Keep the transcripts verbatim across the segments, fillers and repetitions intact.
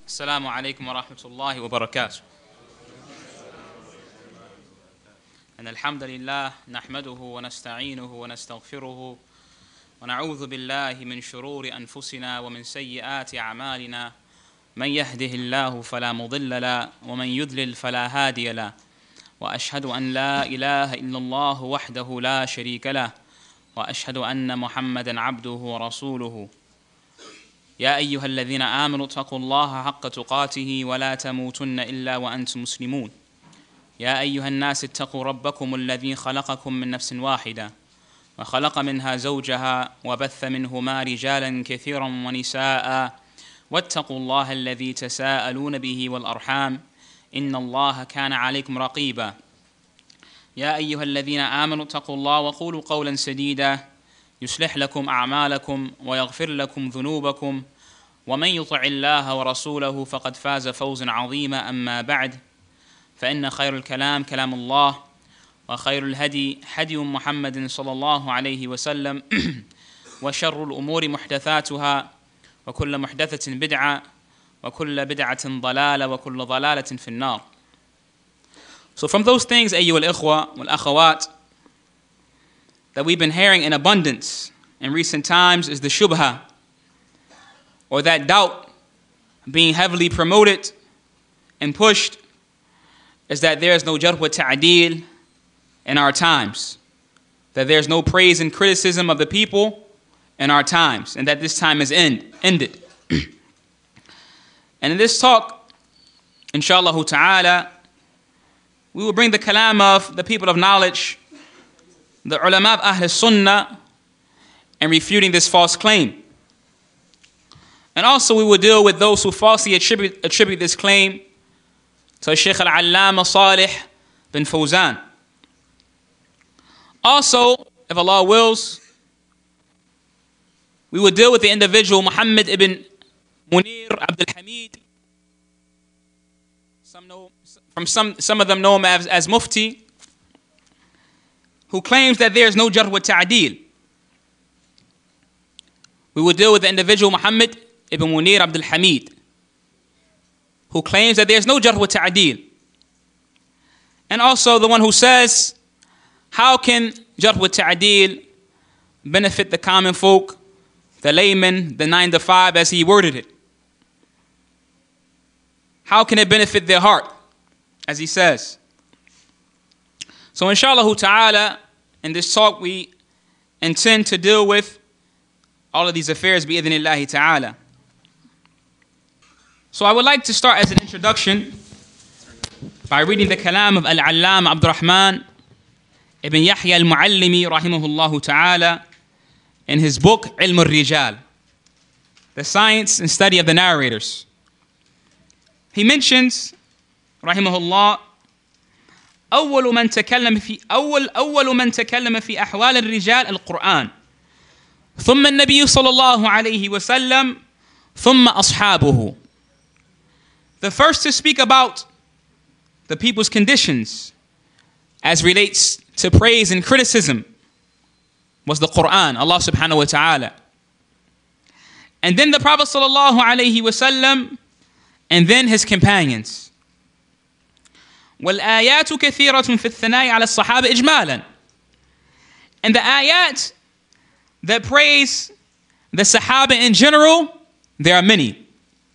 السلام عليكم ورحمة الله وبركاته. إن الحمد لله نحمده ونستعينه ونستغفره ونعوذ بالله من شرور أنفسنا ومن سيئات أعمالنا، من يهده الله فلا مضل له ومن يضلل فلا هادي له، وأشهد أن لا إله إلا الله وحده لا شريك له، وأشهد أن محمدا عبده ورسوله. يا أيها الذين آمنوا اتقوا الله حق تقاته ولا تموتن إلا وأنتم مسلمون. يا أيها الناس اتقوا ربكم الذي خلقكم من نفس واحدة وخلق منها زوجها وبث منهما رجالا كثيرا ونساء، واتقوا الله الذي تساءلون به والأرحام إن الله كان عليكم رقيبا. يا أيها الذين آمنوا اتقوا الله وقولوا قولا سديدا يصلح لكم أعمالكم ويغفر لكم ذنوبكم، ومن يطع الله ورسوله فقد فاز فوزا عظيما. أما بعد، فإن خير الكلام كلام الله، وخير الهدي هدي محمد صلى الله عليه وسلم، وشر الأمور محدثاتها، وكل محدثة بدعة، وكل بدعة ضلالة، وكل ضلالة في النار. So from those things, أيها الإخوة والأخوات, that we've been hearing in abundance in recent times is the shubha, or that doubt being heavily promoted and pushed, is that there is no jarh wa ta'deel in our times, that there is no praise and criticism of the people in our times, and that this time is end, ended. And in this talk, inshallah ta'ala, we will bring the kalam of the people of knowledge, the ulama of Ahl Sunnah, and refuting this false claim. And also we will deal with those who falsely attribute, attribute this claim to Shaykh al-Allama Salih bin Fawzan. Also, if Allah wills, we will deal with the individual Muhammad ibn Munir Abdul Hamid. Some know, from some, some of them know him as, as Mufti, who claims that there is no jarh wa ta'deel. We will deal with the individual Muhammad ibn Munir Abdul Hamid, who claims that there is no jarh wa ta'deel. And also the one who says, how can jarh wa ta'deel benefit the common folk, the layman, the nine to five, as he worded it? How can it benefit their heart, as he says? So inshallah ta'ala, in this talk we intend to deal with all of these affairs bi-idhnillahi ta'ala. So I would like to start as an introduction by reading the kalam of Al-Allama Abdurrahman ibn Yahya al-Muallimi rahimahullah ta'ala in his book Ilm al-Rijal, the science and study of the narrators. He mentions rahimahullah, أول من تكلم في أول أول من تكلم في أحوال الرجال القرآن، ثم النبي صلى الله عليه وسلم، ثم أصحابه. The first to speak about the people's conditions as relates to praise and criticism was the Quran, Allah subhanahu wa ta'ala. And then the Prophet sallallahu alayhi wasallam, and then his companions. وَالْآيَاتُ كَثِيرَةٌ فِي الثَّنَاءِ عَلَى الصَّحَابَةِ إِجْمَالًا. And the ayat that praise the Sahaba in general, there are many.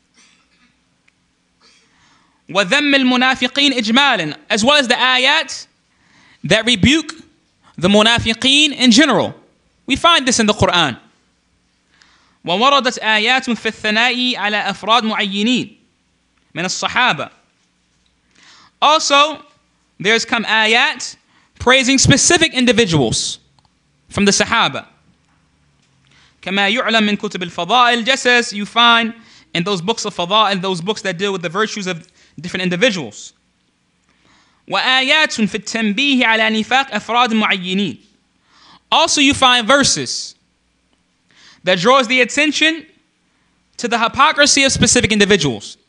وَذَمِّ الْمُنَافِقِينَ إِجْمَالًا. As well as the ayat that rebuke the munafiqeen in general. We find this in the Quran. وَوَرَدَتْ آيَاتٌ فِي الثَّنَاءِ عَلَى أَفْرَادٍ مُعَيِّنِينَ مِنَ الصَّحَابَةِ. Also, there's come ayat praising specific individuals from the Sahaba. كما يعلم من كتب الفضائل, just as you find in those books of fada'il, those books that deal with the virtues of different individuals. وآيات في التنبيه على نفاق أفراد معينين. Also you find verses that draws the attention to the hypocrisy of specific individuals.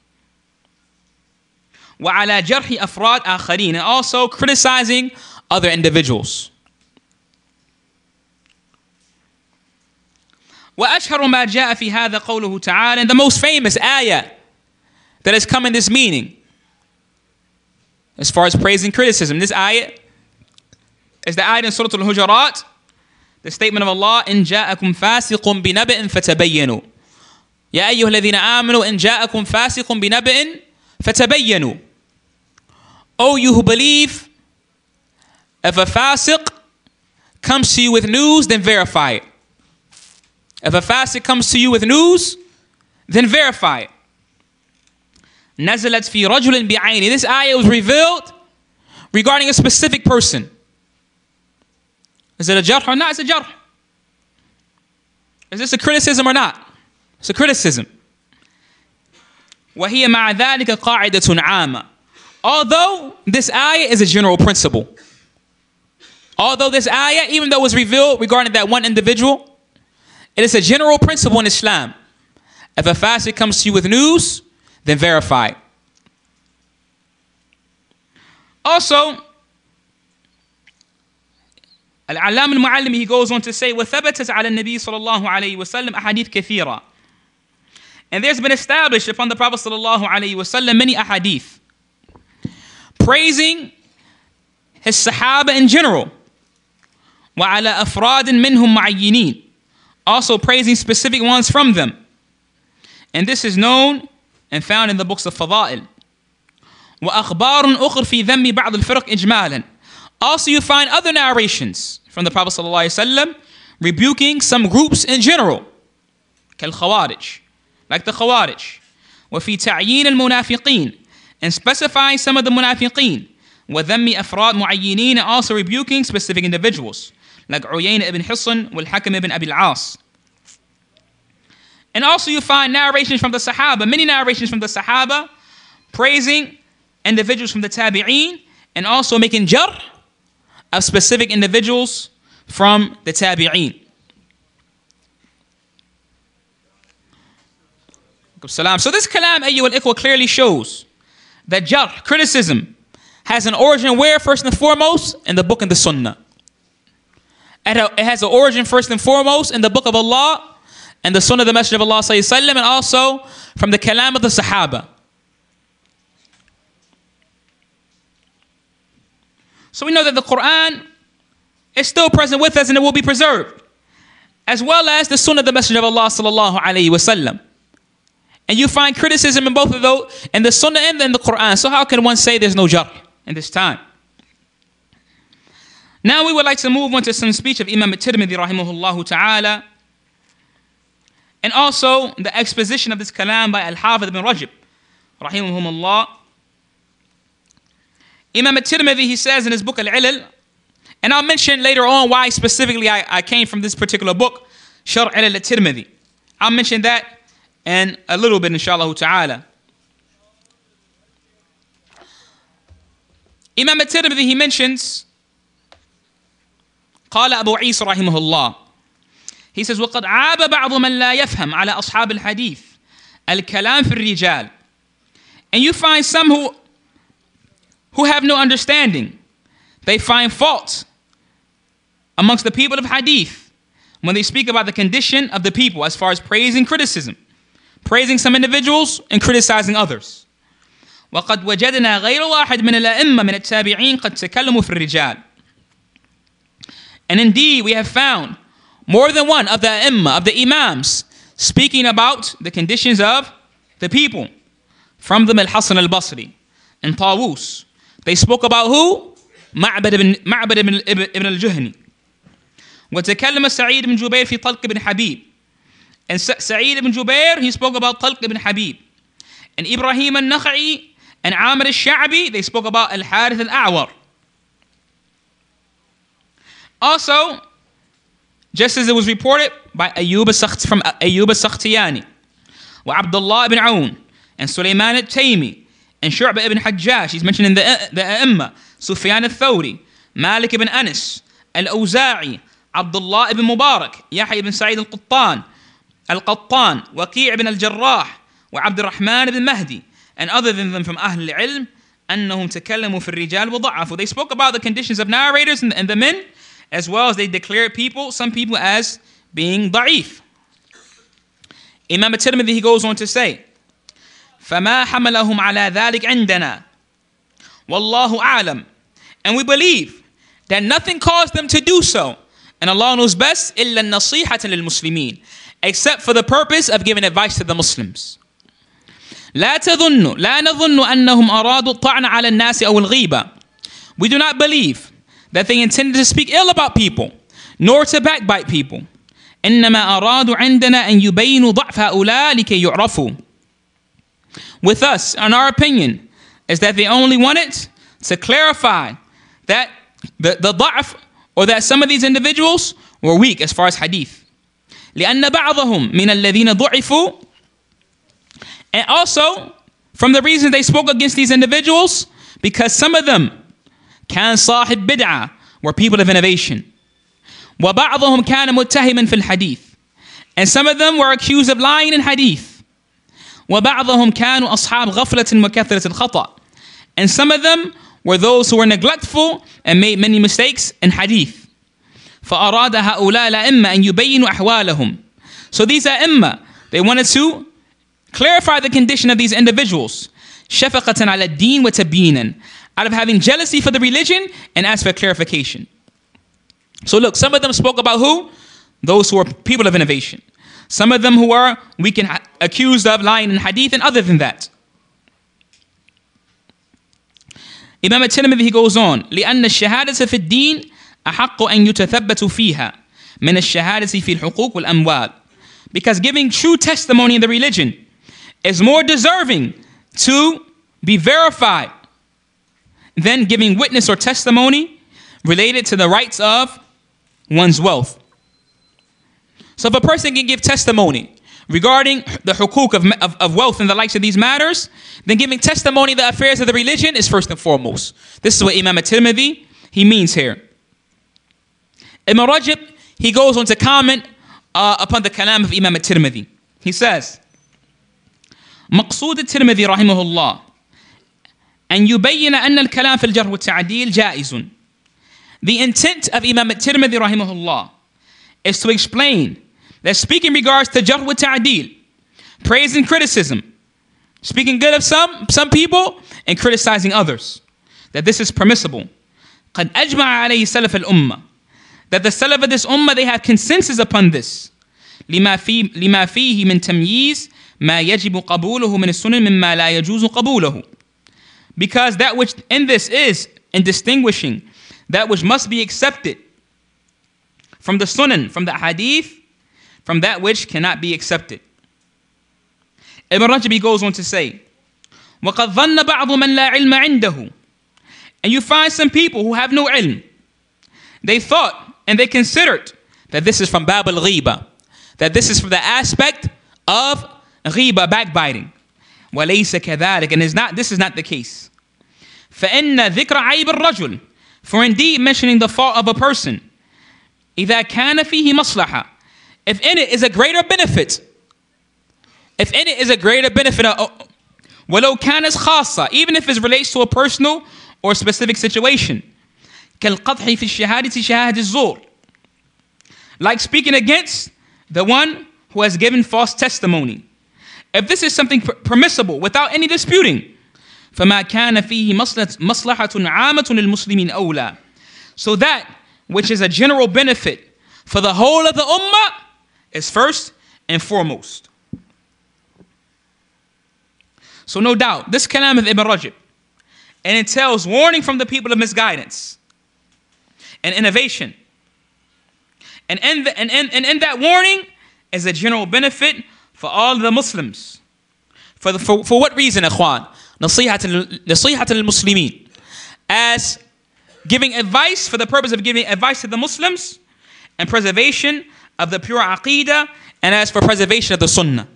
وعلى جرح أفراد آخرين, and also criticizing other individuals. وأشهر ما جاء في هذا قوله تعالى, and the most famous ayah that has come in this meaning as far as praise and criticism. This ayat is the ayat in Surah Al-Hujurat, the statement of Allah, إِن جَاءَكُمْ فَاسِقٌ بِنَبَإٍ فَتَبَيَّنُوا يَا أَيُّهَا الَّذِينَ آمَنُوا إِن جَاءَكُمْ فَاسِقٌ بِنَبَإٍ فَتَبَيَّنُوا. O you who believe, if a fasiq comes to you with news, then verify it. If a fasiq comes to you with news, then verify it. نزلت في رجل بعينه. This ayah was revealed regarding a specific person. Is it a jarh or not? It's a jarh. Is this a criticism or not? It's a criticism. وهي مع ذلك قاعدة عامة. Although this ayah is a general principle. Although this ayah, even though it was revealed regarding that one individual, it is a general principle in Islam. If a fasiq comes to you with news, then verify. Also, Al-Allam al-Mu'allimi, he goes on to say, وَثَبَتَتْ عَلَى النَّبِي صلى الله عليه وسلم أحاديث كثيرة. And there's been established upon the Prophet صلى الله عليه وسلم many ahadith praising his Sahaba in general. وَعَلَى أَفْرَادٍ مِّنْهُمْ مُعَيِّنِينَ. Also praising specific ones from them. And this is known and found in the books of Fada'il. وَأَخْبَارٌ أُخْرَ فِي ذَمِّ بَعْضِ الْفِرْقِ إِجْمَالًا. Also you find other narrations from the Prophet ﷺ rebuking some groups in general. كالخوارج, like the Khawarij. وَفِي تَعْيِينِ الْمُنَافِقِينَ. And specifying some of the munafiqeen. وَذَمِّ أَفْرَادْ مُعَيِّنِينَ. And also rebuking specific individuals. Like Uyayna ibn Hisn wal-Hakam ibn Abi al-As. And also you find narrations from the Sahaba, many narrations from the Sahaba, praising individuals from the Tabi'een, and also making jarh of specific individuals from the Tabi'een. So this kalam, ayyuhal ikhwa, clearly shows that jarh, criticism, has an origin where? First and foremost, in the book and the Sunnah. It has an origin first and foremost in the book of Allah and the Sunnah of the Messenger of Allah sallallahu alaihi wasallam, and also from the kalam of the Sahaba. So we know that the Quran is still present with us and it will be preserved, as well as the Sunnah of the Messenger of Allah sallallahu alaihi wasallam. And you find criticism in both of those, in the Sunnah and in the Quran. So how can one say there's no jarh in this time? Now we would like to move on to some speech of Imam al-Tirmidhi rahimahullah ta'ala, and also the exposition of this kalam by Al-Hafidh ibn Rajab rahimahumullah. Imam al-Tirmidhi, he says in his book Al-Ilal, and I'll mention later on why specifically I, I came from this particular book, Sharh Ilal al-Tirmidhi. I'll mention that in a little bit, inshallah ta'ala. Imam al-Tirmidhi, he mentions, قال أبو عيسى رحمه الله, he says, وقد عاب بعض من لا يفهم على أصحاب الحديث الكلام في الرجال. And you find some who who have no understanding, they find fault amongst the people of hadith when they speak about the condition of the people as far as praise and criticism, praising some individuals and criticizing others. وقد وجدنا غير واحد من الأئمة من التابعين قد تكلموا في الرجال. And indeed we have found more than one of the Imam, of the Imams, speaking about the conditions of the people. From them Al-Hasan al-Basri and Tawus. They spoke about who? Ma'bad ibn, Ma'bad ibn, ibn al-Juhni. وتكلم سعيد بن جبير في طلق ibn Habib. And Sa'id ibn Jubair, he spoke about Talq ibn Habib. And Ibrahim al-Nakha'i and Amir al-Sha'bi, they spoke about Al-Harith al-A'war. Also, just as it was reported by Ayyub al-Sakht, from Ayyub al-Sakhtiyani, wa Abdullah ibn Aoun, and Sulaiman al-Taymi, and Shu'bah ibn Hajjaj, he's mentioned in the, the A'imma, Sufyan al-Thawri, Malik ibn Anas, Al-Awza'i, Abdullah ibn Mubarak, Yahya ibn Sa'id al-Qattan, Al-Qattan, Waqi' ibn al-Jarrah, wa Abd al-Rahman ibn Mahdi, and other than them from Ahl al-Ilm, أنهم تكلموا في الرجال وضعفوا. They spoke about the conditions of narrators and, and the men, as well as they declared people, some people, as being da'if. Imam al-Tirmidhi, he goes on to say, فما حملهم على ذلك عندنا والله أعلم. And we believe that nothing caused them to do so, and Allah knows best, إلا النصيحة للمسلمين, except for the purpose of giving advice to the Muslims. لا تظن لا نظن أنهم أرادوا الطعن على الناس أو الغيبة. We do not believe that they intended to speak ill about people, nor to backbite people. إنما أرادوا عندنا أن يبينوا ضعف هؤلاء لكي يعرفوا. With us, in our opinion, is that they only wanted to clarify that the, the ضعف, or that some of these individuals were weak as far as hadith. لأن بعضهم من الذين ضعفوا. And also, from the reasons they spoke against these individuals, because some of them كان صاحب بدعة, were people of innovation. وبعضهم كان متهما في الحديث. And some of them were accused of lying in hadith. وبعضهم كانوا أصحاب غفلة وكثرة الخطأ. And some of them were those who were neglectful and made many mistakes in hadith. فأراد هؤلاء الأئمة أن يبينوا أحوالهم. So these أئمة, they wanted to clarify the condition of these individuals. شفقة على الدين وتبيينا, out of having jealousy for the religion and ask for clarification. So look, some of them spoke about who? Those who were people of innovation. Some of them who were we can accused of lying in hadith, and other than that. Imam al-Tirmidhi, he goes on, لأن الشهادة في الدين أحق أن يتثبت فيها من الشهادة في الحقوق والأموال. Because giving true testimony in the religion is more deserving to be verified than giving witness or testimony related to the rights of one's wealth. So if a person can give testimony regarding the hukuk of, of, of wealth and the likes of these matters, then giving testimony of the affairs of the religion is first and foremost. This is what Imam al-Tirmidhi, he means here. Ibn Rajab, he goes on to comment uh, upon the kalam of Imam al-Tirmidhi. He says, مقصود الترمذي رحمه الله أن يبين أن الكلام في الجرح والتعديل جائز. The intent of Imam al-Tirmidhi رحمه الله is to explain that speaking in regards to jarh wa ta'dil, praise and criticism, speaking good of some some people and criticizing others, that this is permissible. قد أجمع عليه سلف الأمة, that the salaf of this ummah, they have consensus upon this. لما في لما فيه من تمييز ما يجب قبوله من السنن مما لا يجوز قبوله. Because that which in this is in distinguishing that which must be accepted from the sunan, from the hadith, from that which cannot be accepted. Ibn Rajab goes on to say, وَقَدْ ظَنَّ بَعْضُ مَنْ لَا عِلْمَ عِنْدَهُ. And you find some people who have no ilm. They thought and they considered that this is from Bab al-Ghiba, that this is from the aspect of Ghiba, backbiting. وَلَيْسَ كَذَلِكَ. And is not, this is not the case. فَإِنَّ ذِكْرَ عَيْبِ الرَّجُلِ. For indeed mentioning the fault of a person, إِذَا كَانَ فِيهِ مَصْلَحَةً. If in it is a greater benefit, if in it is a greater benefit, وَلَوْ كَانَتْ خَاصَّةً, even if it relates to a personal or specific situation, كَالْقَضْحِ فِي الشَّهَادَةِ شَهَادَةِ الزُّورِ. Like speaking against the one who has given false testimony. If this is something permissible without any disputing, فَمَا كَانَ فِيهِ مَصْلَحَةٌ عَامَةٌ لِلْمُسْلِمِينَ أَوْلَى. So that which is a general benefit for the whole of the ummah is first and foremost. So no doubt, this kalam of Ibn Rajab, and it tells warning from the people of misguidance and innovation. And in, the, and, in, and in that warning is a general benefit for all the Muslims. For, the, for, for what reason, ikhwan? نصيحة للمسلمين. As giving advice, for the purpose of giving advice to the Muslims, and preservation of the pure aqeedah, and as for preservation of the sunnah.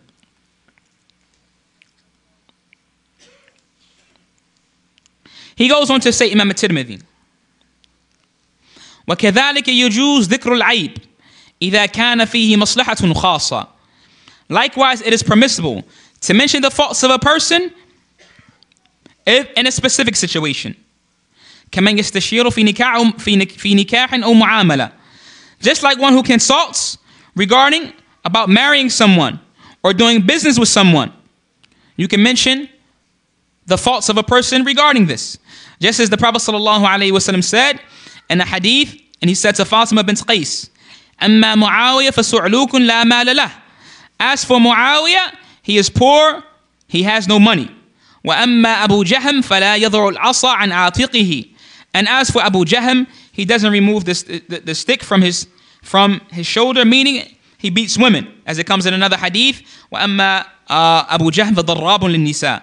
He goes on to say, Imam al-Tirmidhi, وَكَذَلِكَ يُجُوزُ ذِكْرُ الْعَيْبِ إِذَا كَانَ فِيهِ مَصْلَحَةٌ خَاصَّةٌ. Likewise, it is permissible to mention the faults of a person if in a specific situation. كَمَنْ يَسْتَشِيرُ فِي نِكَاحٍ في نكاح أو معاملة. Just like one who consults regarding about marrying someone or doing business with someone. You can mention the faults of a person regarding this. Just as the Prophet sallallahu alaihi wasallam said in a hadith, and he said to Fatima bint Qais, "Amma Muawiyah fasu'lukun la mala lah." As for Muawiyah, he is poor, he has no money. Wa amma Abu Jahm fala yadh'u al-'asa an 'atiqihi. And as for Abu Jahm, he doesn't remove the, the, the stick from his from his shoulder, meaning he beats women, as it comes in another hadith. Wa amma Abu Jahm fadarrabun lin-nisa.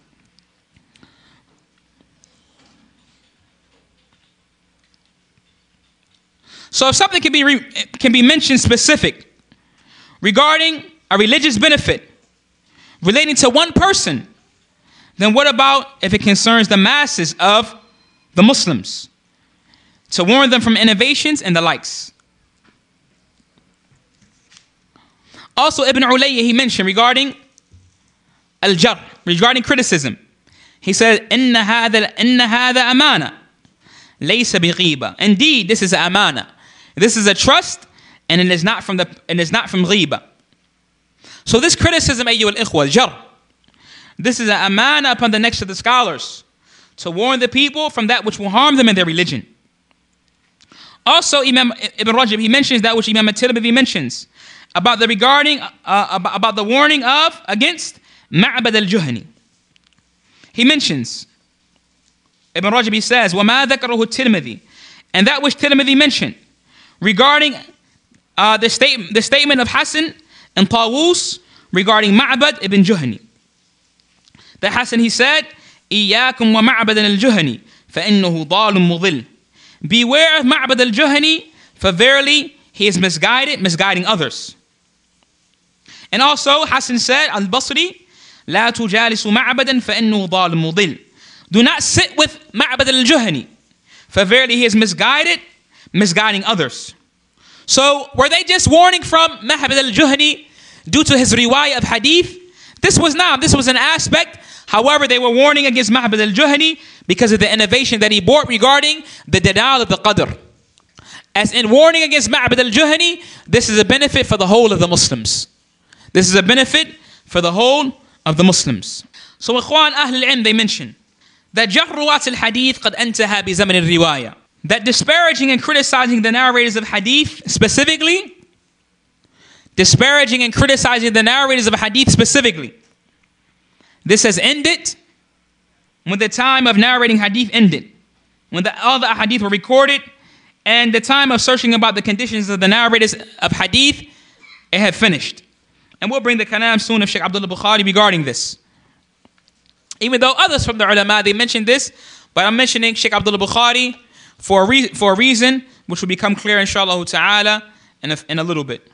So if something can be re, can be mentioned specific regarding a religious benefit relating to one person, then what about if it concerns the masses of the Muslims, to warn them from innovations and the likes? Also, Ibn Ulayya, he mentioned regarding al-jar, regarding criticism. He said, "Inna hadha, inna hadha amana, laysa bighiba." Indeed, this is an amana. This is a trust, and it is not from the and it's not from ghiba. So this criticism, ayyuha al-ikhwa, jar, this is an amana upon the necks of the scholars, to warn the people from that which will harm them in their religion. Also, Imam Ibn Rajab, he mentions that which Imam at-Tirmidhi mentions about the regarding uh, about, about the warning of against Ma'bad al-Juhani. He mentions, Ibn Rajab, he says, وَمَا ذَكَرَهُ التِّرْمِذِي, and that which Tirmidhi mentioned regarding uh, the, state, the statement of Hassan and Tawus regarding Ma'bad ibn Juhani. That Hassan, he said, إِيَّاكُمْ وَمَعْبَدًا الْجُهَنِ فَإِنَّهُ ضَالٌ مُضِلٌ. Beware of Ma'bad al-Juhani, for verily he is misguided, misguiding others. And also Hassan said, Al-Basri, لَا تُجَالِسُ مَعْبَدًا فَإِنَّهُ ضَالٌ مُضِلٌ. Do not sit with Ma'bad al-Juhani, for verily he is misguided, misguiding others. So were they just warning from Ma'bad al-Juhani due to his riwayah of hadith? This was not. This was an aspect. However, they were warning against Ma'bad al-Juhani because of the innovation that he brought regarding the Dalal of the Qadr. As in warning against Ma'bad al-Juhani, this is a benefit for the whole of the Muslims. This is a benefit for the whole of the Muslims. So Ikhwan Ahl al-Ilm, they mention that Jarh Ruwat al-Hadith qad antaha bi zaman al-riwaya. That disparaging and criticizing the narrators of hadith specifically, disparaging and criticizing the narrators of hadith specifically, this has ended when the time of narrating hadith ended. When the, all the hadith were recorded and the time of searching about the conditions of the narrators of hadith, it had finished. And we'll bring the kalam soon of Shaykh Abdullah Bukhari regarding this. Even though others from the ulama, they mentioned this, but I'm mentioning Shaykh Abdullah Bukhari for a, re- for a reason which will become clear inshallah ta'ala in a, in a little bit.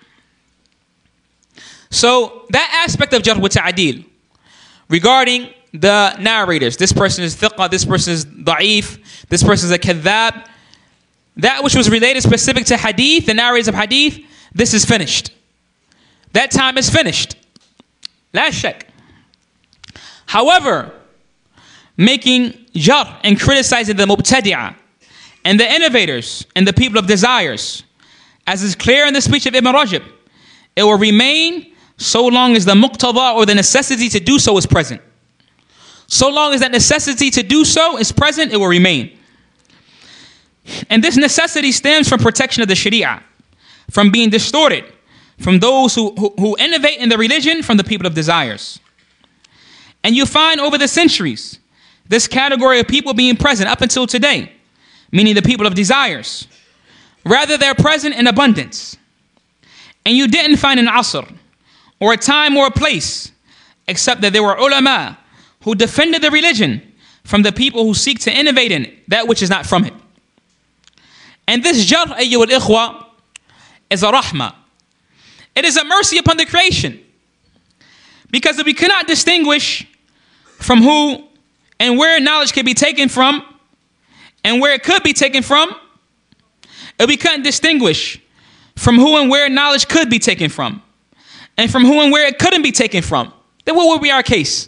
So that aspect of Jarh wa Ta'deel regarding the narrators, this person is thiqa, this person is da'if, this person is a kadhab, that which was related specific to hadith, the narrators of hadith, this is finished. That time is finished. La shak. However, making jar and criticizing the mubtadi'ah and the innovators and the people of desires, as is clear in the speech of Ibn Rajab, it will remain so long as the muqtada or the necessity to do so is present. So long as that necessity to do so is present, it will remain. And this necessity stems from protection of the sharia, from being distorted, from those who, who, who innovate in the religion, from the people of desires. And you find over the centuries, this category of people being present up until today, meaning the people of desires. Rather, they're present in abundance. And you didn't find an asr, or a time or a place, except that there were ulama who defended the religion from the people who seek to innovate in it, that which is not from it. And this jarh, ayyuha al-ikhwa, is a rahmah. It is a mercy upon the creation. Because if we cannot distinguish from who and where knowledge can be taken from, and where it could be taken from, if we couldn't distinguish from who and where knowledge could be taken from, and from who and where it couldn't be taken from, then what would be our case?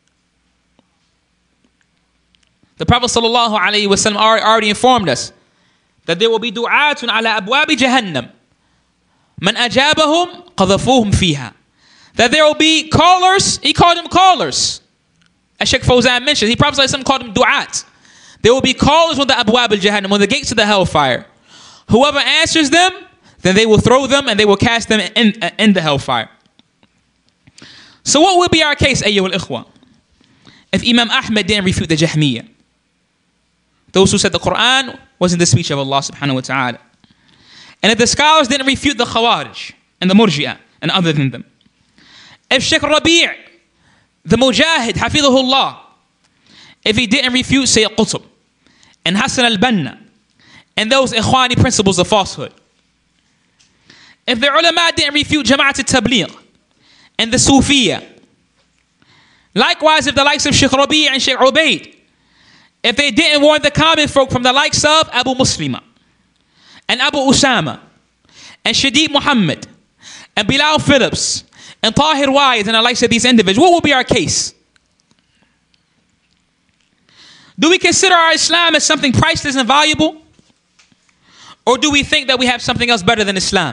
The Prophet sallallahu alaihi wasallam already informed us that there will be du'atun ala abwabi jahannam. Man ajabahum qadhafuhum fiha. that there will be callers. He called them callers. As Sheikh Fawzan mentioned, he Prophet ﷺ called them du'at. There will be callers on the abwab al-jahannam, on the gates of the hellfire. Whoever answers them, then they will throw them and they will cast them in, in the hellfire. So what will be our case, ayyuhal ikhwa, if Imam Ahmad didn't refute the Jahmiyyah? Those who said the Quran wasn't the speech of Allah subhanahu wa ta'ala. And if the scholars didn't refute the Khawarij and the Murji'ah and other than them. If Sheikh Rabi', the Mujahid, Hafidhahullah, if he didn't refute Sayyid Qutb and Hassan al-Banna and those Ikhwani principles of falsehood. If the ulama didn't refute Jama'at al-Tabligh and the Sufiya. Likewise, if the likes of Sheikh Rabi' and Sheikh Ubaid, if they didn't warn the common folk from the likes of Abu Muslima and Abu Usama and Shadid Muhammad and Bilal Phillips and Tahir Wa'id and the likes of these individuals, what will be our case? Do we consider our Islam as something priceless and valuable? Or do we think that we have something else better than Islam?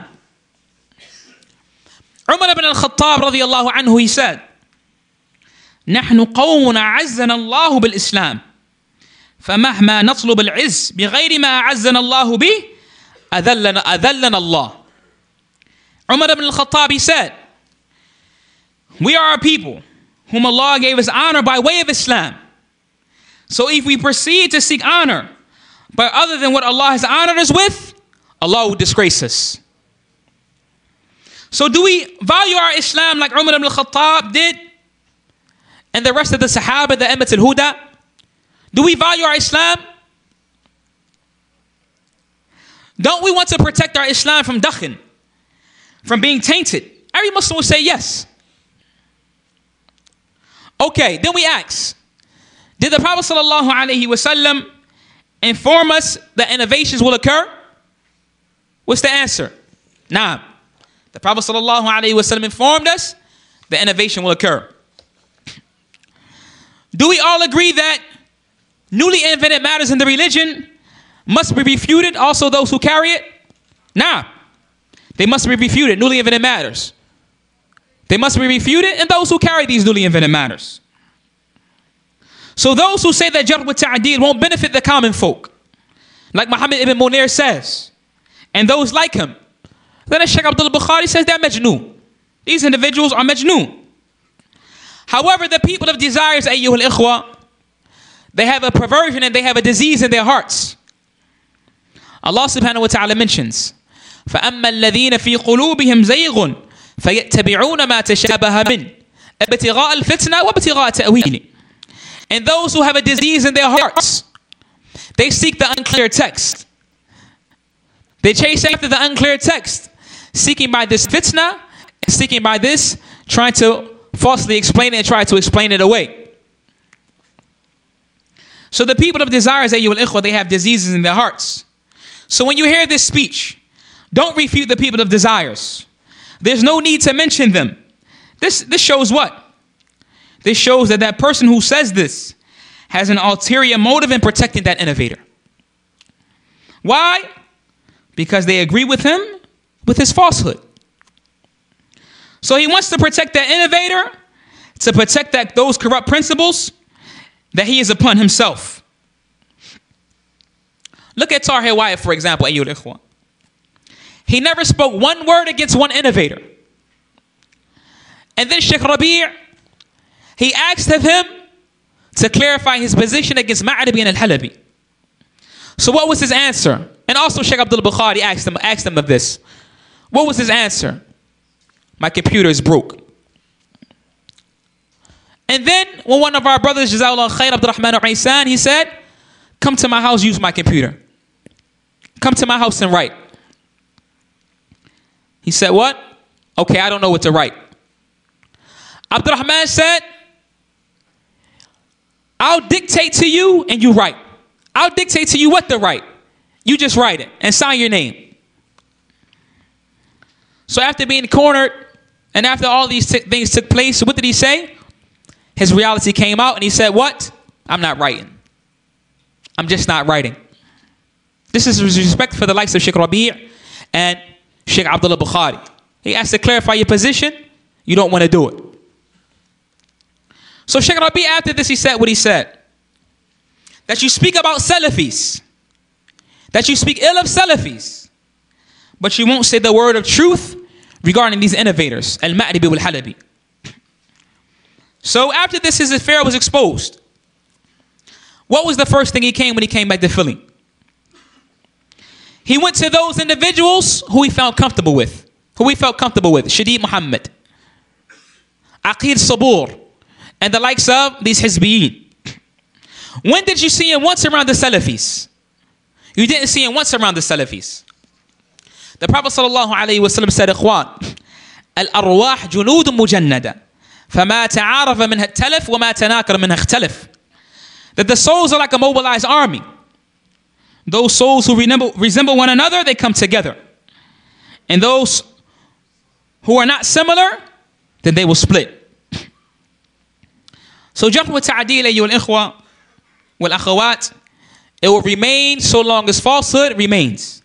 Umar ibn al-Khattab radiyallahu anhu, he said, نحن قوم أعزنا الله بالإسلام فمهما نطلب العز بغير ما أعزنا الله به أذلنا أذلنا الله. Umar ibn al-Khattab, he said, we are a people whom Allah gave us honor by way of Islam. So if we proceed to seek honor but other than what Allah has honored us with, Allah will disgrace us. So do we value our Islam like Umar ibn al-Khattab did and the rest of the Sahaba, the A'immat al-Huda? Do we value our Islam? Don't we want to protect our Islam from dakhin, from being tainted? Every Muslim will say yes. Okay, then we ask, did the Prophet sallallahu alaihi wasallam inform us that innovations will occur? What's the answer? Nah. The Prophet sallallahu alaihi wasallam informed us that innovation will occur. Do we all agree that newly invented matters in the religion must be refuted, also those who carry it? Nah. They must be refuted, newly invented matters. They must be refuted, and those who carry these newly invented matters. So those who say that jarh wa ta'deel won't benefit the common folk, like Muhammad ibn Munir says, and those like him, then Shaykh Abdul Bukhari says they're majnoon. These individuals are majnoon. However, the people of desires, ayyuhal ikhwa, they have a perversion and they have a disease in their hearts. Allah subhanahu wa ta'ala mentions, فَأَمَّا الَّذِينَ فِي قُلُوبِهِمْ زَيْغٌ فَيَتَّبِعُونَ مَا تَشَابَهَ مِنْهُ ابْتِغَاءَ الْفِتْنَةِ وَابْتِغَاءَ تَأْوِيلِهِ. And those who have a disease in their hearts, they seek the unclear text. They chase after the unclear text, seeking by this fitna, seeking by this, trying to falsely explain it and try to explain it away. So the people of desires, ayyuhal ikhwa, they have diseases in their hearts. So when you hear this speech, don't refute the people of desires. There's no need to mention them. This, this shows what? This shows that that person who says this has an ulterior motive in protecting that innovator. Why? Because they agree with him with his falsehood. So he wants to protect that innovator, to protect that those corrupt principles that he is upon himself. Look at Tahir Wa'id, for example, ayyuhal ikhwa. He never spoke one word against one innovator. And then Sheikh Rabi', he asked of him to clarify his position against Ma'arabi and Al-Halabi. So what was his answer? And also Sheikh Abdul Bukhari asked him, asked him of this. What was his answer? My computer is broke. And then when one of our brothers, Jazawullah Khair, Abdul Rahman al-Aysan, he said, come to my house, use my computer. Come to my house and write. He said, what? Okay, I don't know what to write. Abdul Rahman said, I'll dictate to you and you write. I'll dictate to you what to write. You just write it and sign your name. So after being cornered and after all these t- things took place, what did he say? His reality came out and he said, what? I'm not writing. I'm just not writing. This is respect for the likes of Sheikh Rabi' and Sheikh Abdullah Bukhari. He asked to clarify your position. you don't want to do it. So Sheikh Rabi, after this, he said what he said. That you speak about Salafis. That you speak ill of Salafis. But you won't say the word of truth regarding these innovators. Al-Ma'ribi wal-Halabi. So after this, his affair was exposed. What was the first thing he came when he came back to Philly? He went to those individuals who he felt comfortable with. Who he felt comfortable with. Shadid Muhammad. Aqil Sabur. And the likes of these Hizbiyin. When did you see him once around the Salafis? You didn't see him once around the Salafis. The Prophet sallallahu alayhi wa sallam said, Ikhwan, Al-arwah junudun mujannada. فَمَا تَعَارَفَ مِنْهَا التَّلَفْ وَمَا تَنَاكَرَ مِنْهَا اخْتَلَفْ. That the souls are like a mobilized army. Those souls who resemble, resemble one another, they come together. And those who are not similar, then they will split. So Jarh wa Ta'deel, ayyuha al-ikhwa wal akhawat, it will remain so long as falsehood remains.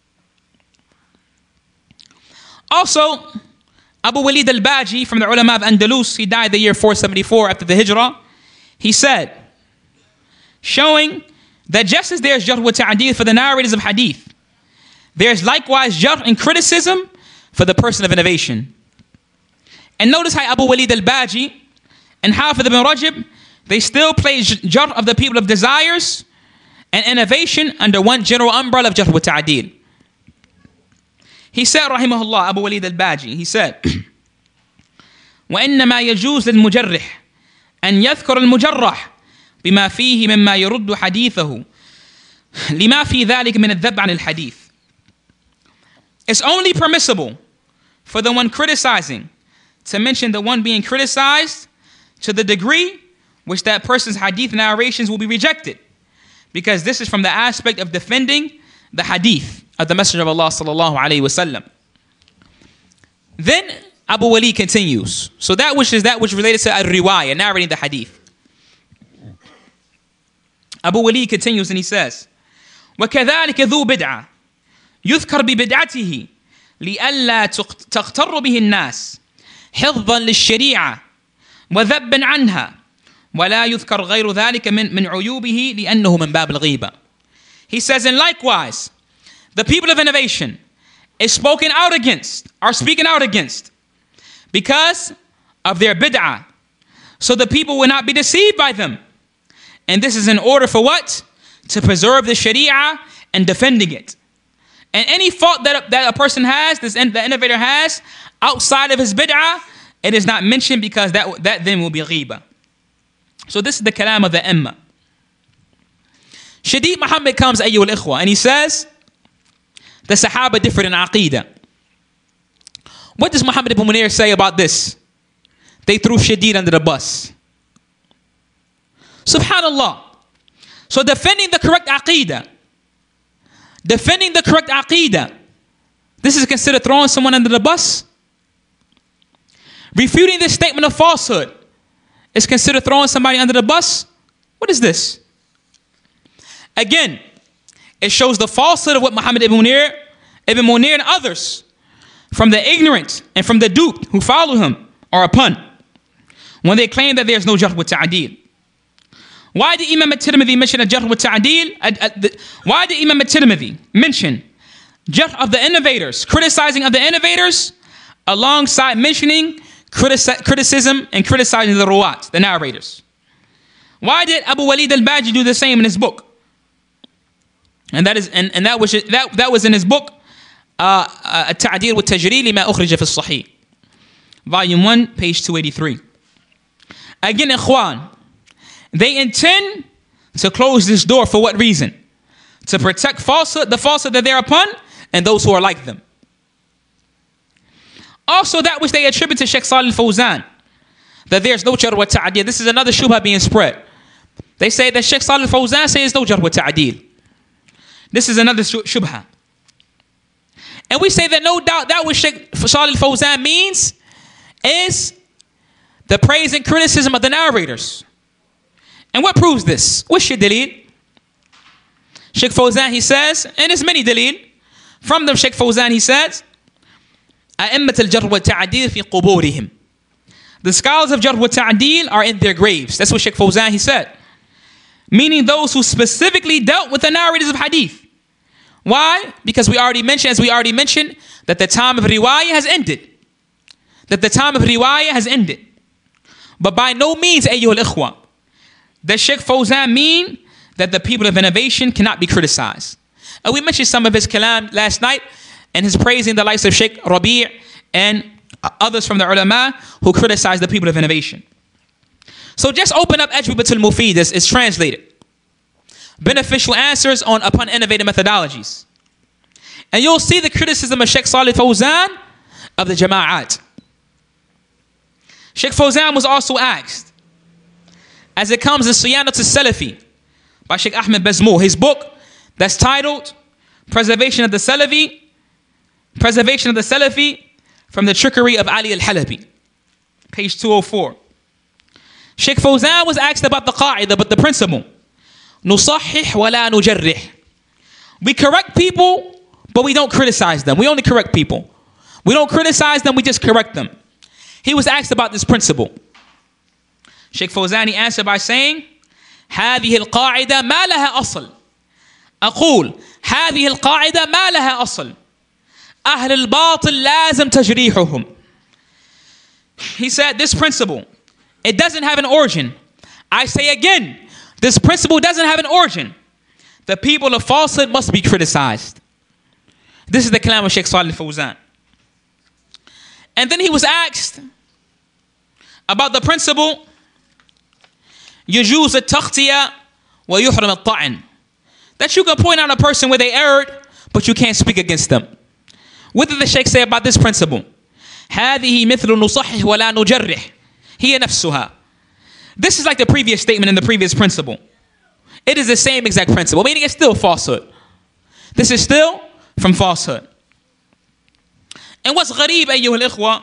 Also, Abu Walid al-Baji from the ulama of Andalus, he died the year four seventy-four after the Hijrah. He said, showing that just as there's Jarh wa Ta'deel for the narrators of hadith, there's likewise Jarh and criticism for the person of innovation. And notice how Abu Walid al-Baji and Hafidh ibn Rajab, they still place Jarh of the people of desires and innovation under one general umbrella of Jarh wa Ta'deel. He said, rahimahullah, Abu Walid al-Baji, he said, وَإِنَّمَا يَجُوزُ لِلْمُجَرِّحِ أَنْ يَذْكُرَ الْمُجَرَّحِ بِمَا فِيهِ مِمَّا يَرُدُّ حَدِيثَهُ لِمَا فِي ذَلِكَ مِنَ الذَّبْ عَنِ الْحَدِيثِ. It's only permissible for the one criticizing to mention the one being criticized to the degree which that person's hadith narrations will be rejected. Because this is from the aspect of defending the hadith of the Messenger of Allah sallallahu alayhi wa sallam. Then Abu Wali continues. So that which is that which related to al-riwayah, narrating the hadith. Abu Wali continues and he says, وَكَذَلِكَ ذُو بِدْعَةٍ يُذْكَرْ بِبِدْعَتِهِ لِأَلَّا تَغْتَرُّ بِهِ النَّاسِ حِفْظًا لِلشَّرِيعَةِ وَذَبًّا عَنْهَا وَلَا يُذْكَرْ غَيْرُ ذَلِكَ مِنْ مِنْ عُيُوبِهِ لِأَنَّهُ مِنْ بَابِ الْغِيبَةِ. He says, and likewise, the people of innovation is spoken out against, are speaking out against, because of their bid'ah. So the people will not be deceived by them. And this is in order for what? To preserve the sharia and defending it. And any fault that a, that a person has, this the innovator has, outside of his bid'ah, it is not mentioned because that, that then will be ghiba. So this is the kalam of the Imma. Shadid Muhammad comes, ayyuhal ikhwa, and he says, the Sahaba differed in Aqeedah. What does Muhammad ibn Munir say about this? They threw Shadid under the bus. Subhanallah. So defending the correct Aqeedah, defending the correct Aqeedah, this is considered throwing someone under the bus? Refuting this statement of falsehood is considered throwing somebody under the bus? What is this? Again, it shows the falsehood of what Muhammad ibn Munir, ibn Munir and others from the ignorant and from the duped who follow him are upon when they claim that there's no Jarh wa Ta'deel. Why did Imam al-Tirmidhi mention a Jarh wa Ta'deel? Why did Imam al-Tirmidhi mention Jarh of the innovators, criticizing of the innovators, alongside mentioning critici- criticism and criticizing the ruwat, the narrators? Why did Abu Walid al-Baji do the same in his book? And that is, and, and that was that that was in his book, uh, uh, At-Ta'deel wa Tajreel lima ukhrija fi as-Sahih, volume one, page two eighty-three. Again, ikhwan, they intend to close this door for what reason? To protect falsehood, the falsehood that they're upon, and those who are like them. Also, that which they attribute to Sheikh Salih al-Fawzan, that there's no Jarh wa Ta'deel. This is another shubha being spread. They say that Sheikh Salih al-Fawzan says no Jarh wa Ta'deel. This is another shubha. And we say that no doubt that what Sheikh Salih al-Fawzan means is the praise and criticism of the narrators. And what proves this? What's your dalil? Sheikh Fawzan, he says, and there's many dalil. From them, Sheikh Fawzan, he says, أئمة الجرح والتعديل في قبورهم. The scholars of Jarh wa Ta'deel are in their graves. That's what Sheikh Fawzan, he said. Meaning those who specifically dealt with the narrators of hadith. Why? Because we already mentioned, as we already mentioned, that the time of riwayah has ended. That the time of riwayah has ended. But by no means, ayyuhal ikhwa, does Sheikh Fawzan mean that the people of innovation cannot be criticized. And we mentioned some of his kalam last night and his praising the likes of Sheikh Rabi' and others from the ulama who criticize the people of innovation. So just open up Ajwibatul Mufid, it's, it's translated. Beneficial answers on upon innovative methodologies. And you'll see the criticism of Sheikh Salih Fawzan of the Jama'at. Sheikh Fawzan was also asked, as it comes in Siyanat al-Salafi by Sheikh Ahmed Bazmou, his book that's titled Preservation of the Salafi, Preservation of the Salafi from the Trickery of Ali al-Halabi, page two oh four. Sheikh Fawzan was asked about the qa'idah, but the principle. Nusahih wa la nujarrih. We correct people, but we don't criticize them. We only correct people. We don't criticize them, we just correct them. He was asked about this principle. Sheikh Fawzani answered by saying, هذه القاعدة ما لها أصل. أقول هذه القاعدة ما لها أصل. أهل الباطل لازم تجريحهم. He said this principle, it doesn't have an origin. I say again, this principle doesn't have an origin. The people of falsehood must be criticized. This is the kalam of Sheikh Salih Fawzan. And then he was asked about the principle يجوز التغطية ويحرم الطعن, that you can point out a person where they erred, but you can't speak against them. What did the Sheikh say about this principle? هذه مثل نصحح ولا نجرح هي نفسها. This is like the previous statement in the previous principle. It is the same exact principle, meaning it's still falsehood. This is still from falsehood. And what's gharib, أيها الإخوة?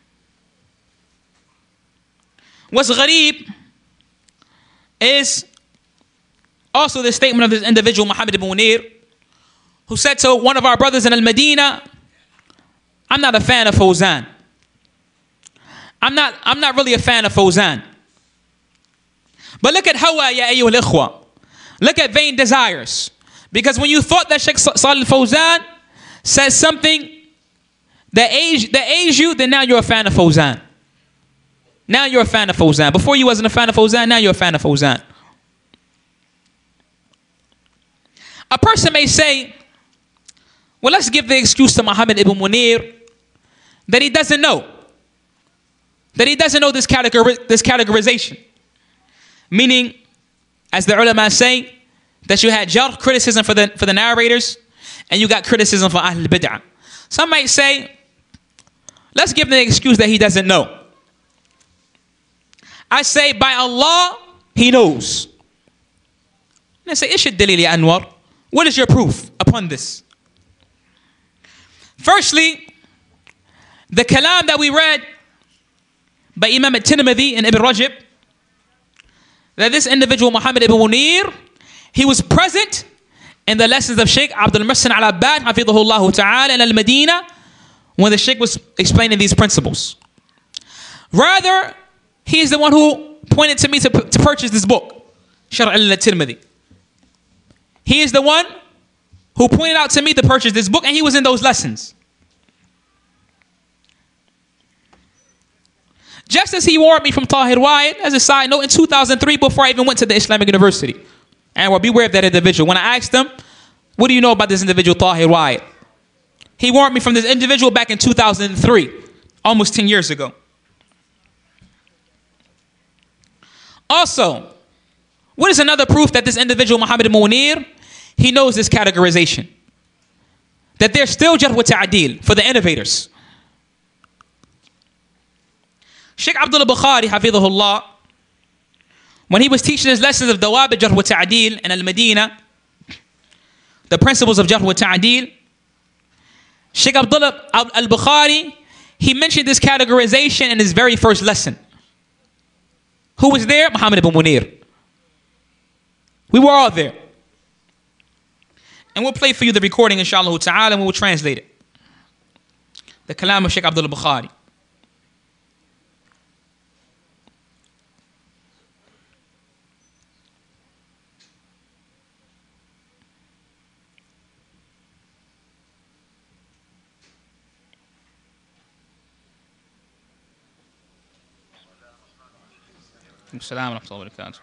What's gharib is also the statement of this individual, Muhammad ibn Munir, who said to one of our brothers in Al-Madinah, I'm not a fan of Fawzan. I'm not, I'm not really a fan of Fawzan. But look at hawa, ya ayyuhal ikhwa. Look at vain desires. Because when you thought that Sheikh Salih Fawzan says something that aged, that aged you, then now you're a fan of Fawzan. Now you're a fan of Fawzan. Before you wasn't a fan of Fawzan, now you're a fan of Fawzan. A person may say, well, let's give the excuse to Muhammad ibn Munir that he doesn't know. That he doesn't know this, categori this categorization. Meaning, as the ulama say, that you had jarh, criticism for the, for the narrators, and you got criticism for Ahl al-Bid'ah. Some might say, let's give the excuse that he doesn't know. I say, by Allah, he knows. And I say, Ish ad-dalil ya Anwar? What is your proof upon this? Firstly, the kalam that we read by Imam al-Tirmidhi and Ibn Rajab, that this individual, Muhammad ibn Munir, he was present in the lessons of Sheikh Abdul Muhsin al-Abbad, hafidhahullah ta'ala, in Al-Madinah, when the Sheikh was explaining these principles. Rather, he is the one who pointed to me to, to purchase this book, Sharh al-Tirmidhi. He is the one who pointed out to me to purchase this book, and he was in those lessons. Just as he warned me from Tahir Wyatt, as a side note, in two thousand three, before I even went to the Islamic University. And well, beware of that individual. When I asked him, what do you know about this individual, Tahir Wyatt? He warned me from this individual back in two thousand three, almost ten years ago. Also, what is another proof that this individual, Muhammad ibn Munir, he knows this categorization? That there's still jarh wa ta'deel for the innovators. Sheikh Abdullah Bukhari, hafidhahullah, when he was teaching his lessons of Dawab jarh wa ta'deel in Al-Madinah, the principles of jarh wa ta'deel, Sheikh Abdullah al-Bukhari, he mentioned this categorization in his very first lesson. Who was there? Muhammad ibn Munir. We were all there. And we'll play for you the recording, inshallah ta'ala, and we will translate it. The kalam of Sheikh Abdullah Bukhari. عليكم السلام ورحمة الله وبركاته.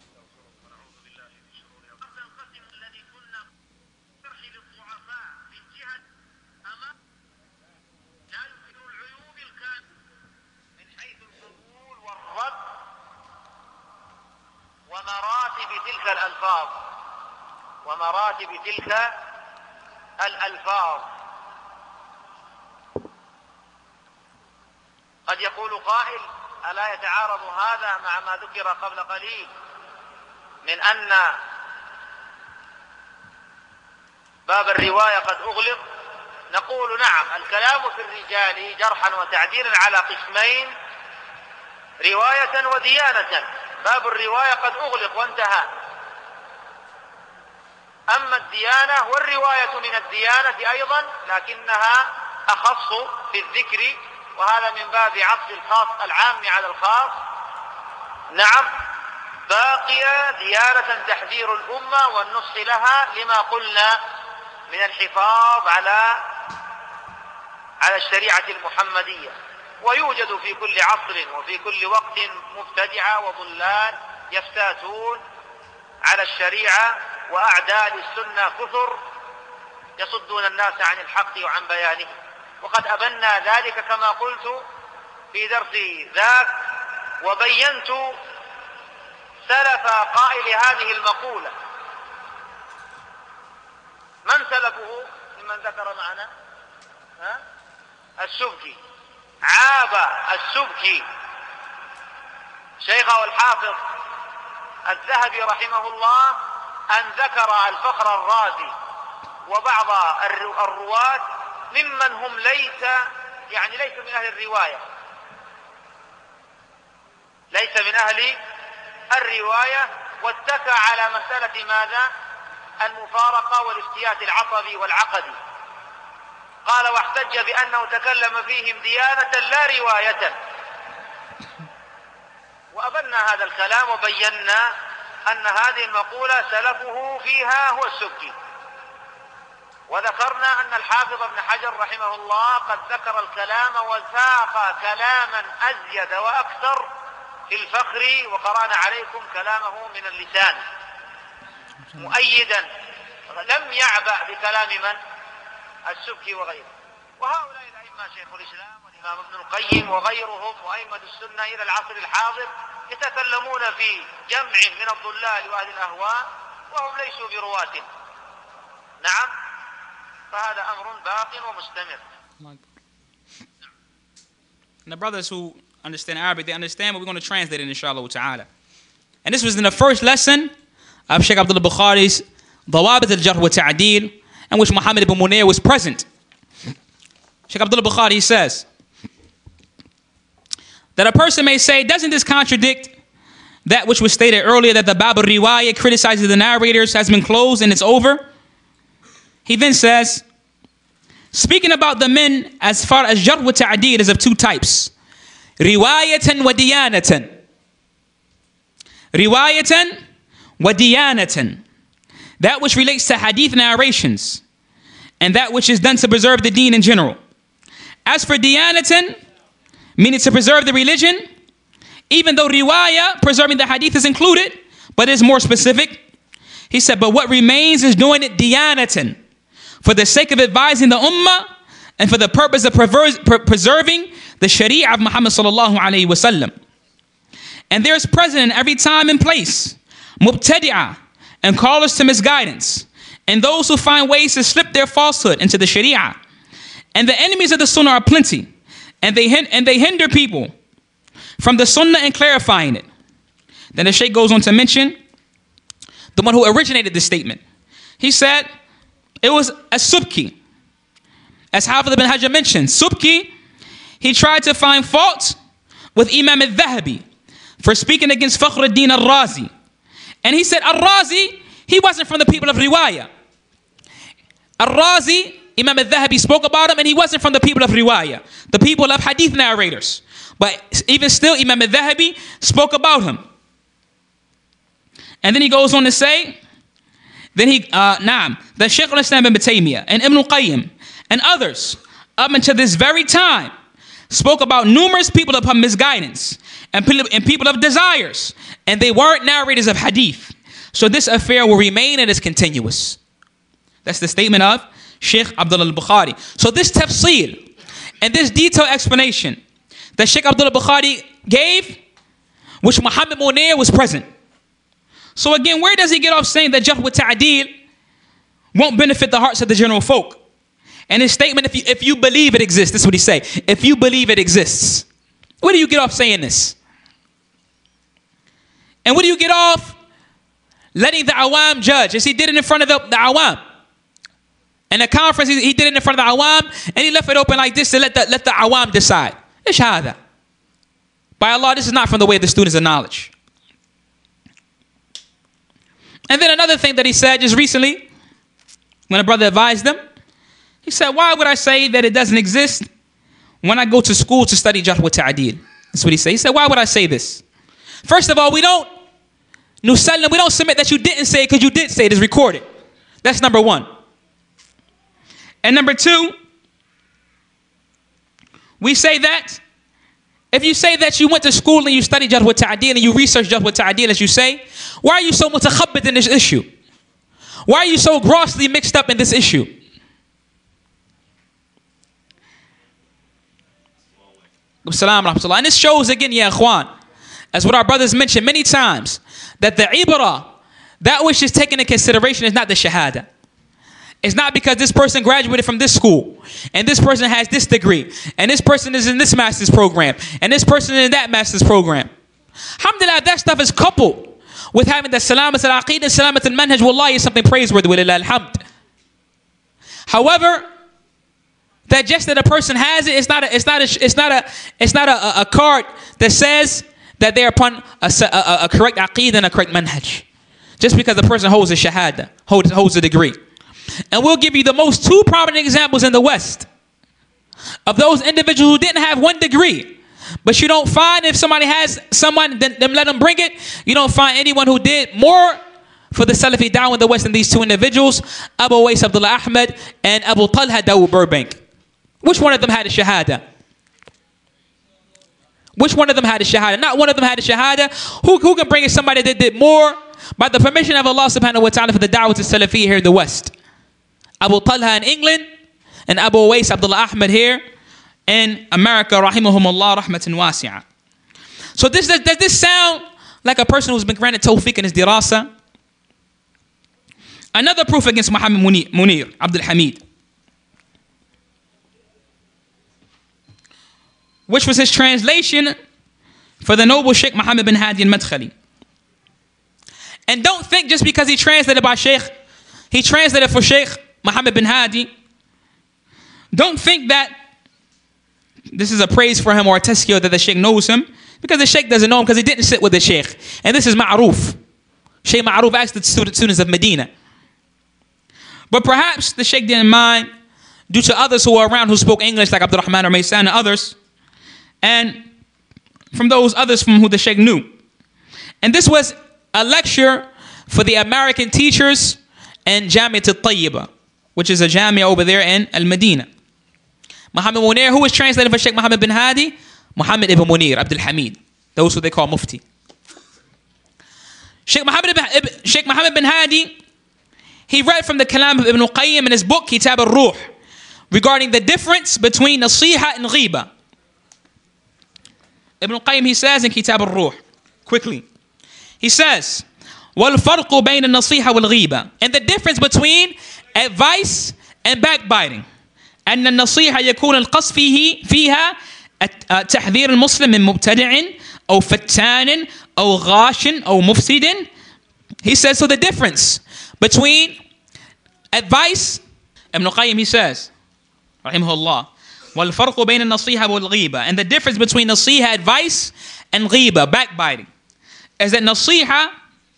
ومراتب تلك الألفاظ ومراتب تلك الألفاظ قد يقول قائل: ألا يتعارض هذا مع ما ذكر قبل قليل من أن باب الرواية قد أغلق؟ نقول نعم، الكلام في الرجال جرحا وتعديلا على قسمين: رواية وديانة. باب الرواية قد أغلق وانتهى. أما الديانة والرواية من الديانة أيضا، لكنها أخص في الذكر، وهذا من باب عطف الخاص العام على الخاص. نعم، باقية ديانة تحذير الأمة والنصح لها لما قلنا من الحفاظ على على الشريعة المحمدية. ويوجد في كل عصر وفي كل وقت مبتدعة وضلال يفتاتون على الشريعة، وأعداء للسنة كثر يصدون الناس عن الحق وعن بيانه. وقد أبنا ذلك كما قلت في درس ذاك، وبينت سلف قائل هذه المقولة. من سلفه ممن ذكر معنا؟ ها؟ السبكي. عاب السبكي شيخه الحافظ الذهبي رحمه الله أن ذكر الفخر الرازي وبعض الرواة ممن هم ليس يعني ليس من أهل الرواية ليس من أهل الرواية واتكى على مسألة ماذا؟ المفارقة والافتيات العصبي والعقدي. قال: واحتج بأنه تكلم فيهم ديانة لا رواية. وأبنا هذا الكلام وبينا أن هذه المقولة سلفه فيها هو السبكي. وذكرنا أن الحافظ ابن حجر رحمه الله قد ذكر الكلام وساق كلاما أزيد وأكثر في الفخر، وقرأنا عليكم كلامه من اللسان مؤيدا، لم يعبأ بكلام من؟ السبكي وغيره. وهؤلاء الأئمة شيخ الإسلام والإمام ابن القيم وغيرهم وأئمة السنة إلى العصر الحاضر يتكلمون في جمع من الضلال وأهل الأهواء وهم ليسوا برواة. نعم، فهذا أمر باق ومستمر. And the brothers who understand Arabic, they understand, but we're going to translate it inshallah ta'ala. And this was in the first lesson of Sheikh Abdullah Bukhari's Dawabit al-Jarh wa Ta'dil, in which Muhammad ibn Munir was present. Sheikh Abdullah Bukhari says that a person may say, doesn't this contradict that which was stated earlier, that the Bab al-Riwayah criticizes the narrators has been closed and it's over? He then says, speaking about the men as far as Jarh wa Ta'dil is of two types: Riwayatan wa Diyanatan. Riwayatan wa Diyanatan. That which relates to hadith narrations, and that which is done to preserve the deen in general. As for Diyanatan, meaning to preserve the religion, even though riwayah, preserving the hadith, is included, but is more specific. He said, but what remains is doing it Diyanatan, for the sake of advising the ummah, and for the purpose of preserving the sharia of Muhammad sallallahu alayhi wa sallam. And there is present in every time and place mubtadi'ah, and callers to misguidance, and those who find ways to slip their falsehood into the sharia. And the enemies of the sunnah are plenty, and they and they hinder people from the sunnah and clarifying it. Then the Shaykh goes on to mention the one who originated this statement. He said it was as-Subki. As Hafiz ibn Hajar mentioned, Subki, he tried to find fault with Imam al-Dhahabi for speaking against Fakhr ad-Din al-Razi. And he said al-Razi, he wasn't from the people of Riwayah. Al-Razi, Imam al-Dhahabi spoke about him, and he wasn't from the people of Riwayah, the people of hadith narrators. But even still, Imam al-Dhahabi spoke about him. And then he goes on to say, then he, uh, Naam, that Shaykh al-Islam ibn Taymiyyah and Ibn al-Qayyim and others, up until this very time, spoke about numerous people upon misguidance, and people, and people of desires, and they weren't narrators of hadith. So this affair will remain and is continuous. That's the statement of Sheikh Abdullah al-Bukhari. So this tafsil and this detailed explanation that Sheikh Abdullah al-Bukhari gave, which Muhammad Munir was present. So again, where does he get off saying that Jarh wa Ta'deel won't benefit the hearts of the general folk? And his statement, if you, if you believe it exists, this is what he say. If you believe it exists. Where do you get off saying this? And where do you get off letting the awam judge? As he did it in front of the, the awam. In the conference, he, he did it in front of the awam, and he left it open like this to let the, let the awam decide. Ish hada. By Allah, this is not from the way of the students of knowledge. And then another thing that he said just recently, when a brother advised them, he said, why would I say that it doesn't exist when I go to school to study Jarh wa Ta'deel? That's what he said. He said, why would I say this? First of all, we don't, nusallam, we don't submit that you didn't say it because you did say it. It's recorded. That's number one. And number two, we say that if you say that you went to school and you studied Jarh wa Ta'deel and you researched Jarh wa Ta'deel as you say, why are you so mutakhabbit in this issue? Why are you so grossly mixed up in this issue? And this shows again, ya ikhwan, as what our brothers mentioned many times, that the ibrah, that which is taken into consideration, is not the shahada. It's not because this person graduated from this school, and this person has this degree, and this person is in this master's program, and this person is in that master's program. Alhamdulillah, that stuff is coupled with having the salamat al-aqeed and salamat al-manhaj. Wallahi, is something praiseworthy, walillah alhamd. However, that just that a person has it, it's not a, it's not a, it's not a, it's not a, a card that says that they're upon a, a, a correct aqeed and a correct manhaj. Just because a person holds a shahada, holds, holds a degree. And we'll give you the most two prominent examples in the West of those individuals who didn't have one degree. But you don't find, if somebody has someone, then, then let them bring it. You don't find anyone who did more for the Salafi da'wah in the West than these two individuals, Abu Uwais Abdullah Ahmed and Abu Talha Dawood Burbank. Which one of them had a shahada? Which one of them had a shahada? Not one of them had a shahada. Who, who can bring in somebody that did more by the permission of Allah subhanahu wa ta'ala for the da'wah to Salafiyya here in the West? Abu Talha in England and Abu Uwais Abdullah Ahmed here in America, rahimahumullah rahmatan wasi'ah. So this, does, does this sound like a person who's been granted tawfiq in his dirasa? Another proof against Muhammad Munir, Munir Abdul Hamid, which was his translation for the noble Sheikh Muhammad bin Hadi al-Madkhali. And don't think just because he translated by Sheikh, he translated for Sheikh Muhammad bin Hadi, don't think that this is a praise for him or a tazkiyah that the Sheikh knows him, because the Sheikh doesn't know him because he didn't sit with the Sheikh. And this is ma'roof. Sheikh Ma'roof asked the students of Medina. But perhaps the Sheikh didn't mind due to others who were around who spoke English, like Abdurrahman or Maysan and others, and from those others from who the Sheikh knew. And this was a lecture for the American teachers in Jamiat al-Tayyibah, which is a jamia over there in Al-Medina. Muhammad Munir, who was translated for Sheikh Muhammad bin Hadi? Muhammad ibn Munir Abdul Hamid, those who they call Mufti. Sheikh Muhammad ibn, Sheikh Muhammad bin Hadi, he read from the Kalam of Ibn Qayyim in his book Kitab al-Ruh regarding the difference between nasiha and ghiba. Ibn Qayyim, he says in Kitab al-Ruh, quickly, he says, وَالْفَرْقُ بَيْنَ النَّصِيحَ وَالْغِيبَةِ, and the difference between advice and backbiting. أن النصيحة يكون القصد فيه فيها تحذير المسلم من مبتدع أو فتان أو غاش أو مفسد. He says, so the difference between advice, Ibn Qayyim, he says, rahimahullah, وَالْفَرْقُ بَيْنَ النَّصِيحَ وَالْغِيبَةِ, and the difference between nasiha, advice, and ghiba, backbiting, is that nasiha,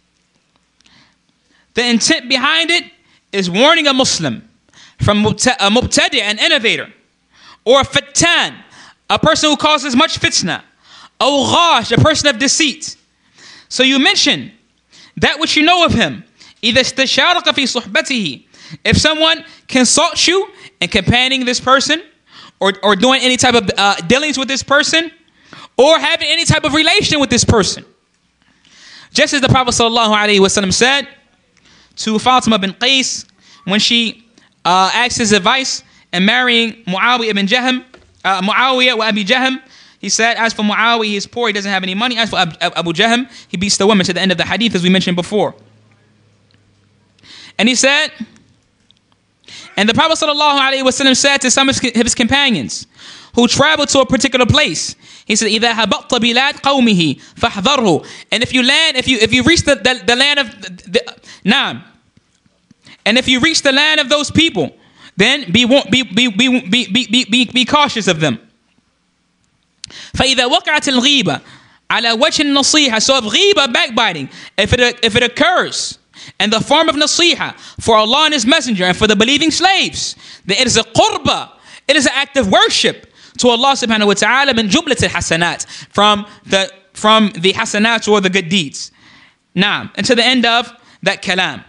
the intent behind it is warning a Muslim from a mubtadi, an innovator, or a fattan, a person who causes much fitna, or ghash, a person of deceit. So you mention that which you know of him. إِذَا اسْتَشَارَكَ فِي صُحْبَتِهِ, if someone consults you in companioning this person, or, or doing any type of uh, dealings with this person, or having any type of relation with this person. Just as the Prophet sallallahu alaihi wasallam said to Fatima bin Qais when she uh, asked his advice in marrying Muawiyah ibn Jahm, uh, Muawiyah wa Abi Jahm, he said, as for Muawiyah, he's poor, he doesn't have any money. As for Ab- Ab- Abu Jahm, he beats the women, to the end of the hadith, as we mentioned before. And he said, and the Prophet sallallahu alaihi wasallam said to some of his companions who traveled to a particular place, he said, إِذَا هَبَطْتَ بِلَادْ قَوْمِهِ فَاحْذَرْهُ. And if you land, if you if you reach the, the, the land of the, Naam, and if you reach the land of those people, then be be be be be be, be, be cautious of them. فَإِذَا وَقَعَتِ الْغِيبَةِ عَلَى وَجْهِ النَّصِيحَةِ. So if ghiba, backbiting, if it if it occurs in the form of nasiha for Allah and His Messenger and for the believing slaves, then it is a qurba, it is an act of worship to Allah subhanahu wa ta'ala min jumlat al-hasanat, from the from the hasanat or the good deeds. Naam, and to the end of that kalam.